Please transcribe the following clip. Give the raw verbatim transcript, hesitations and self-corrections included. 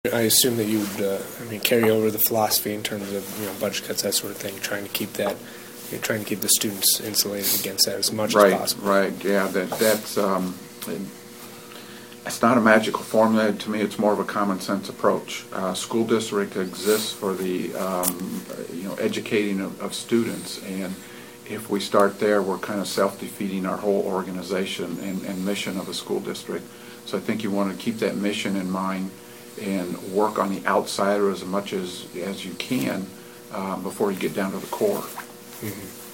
I assume that you would, uh, I mean, carry over the philosophy in terms of, you know, budget cuts, that sort of thing, trying to keep that, you know, trying to keep the students insulated against that as much right, as possible. Right, yeah, that that's um, it's not a magical formula. To me, it's more of a common sense approach. Uh, school district exists for the um, you know educating of, of students, and if we start there, we're kind of self-defeating our whole organization and, and mission of a school district. So I think you want to keep that mission in mind and work on the outsider as much as as you can uh, before you get down to the core. Mm-hmm.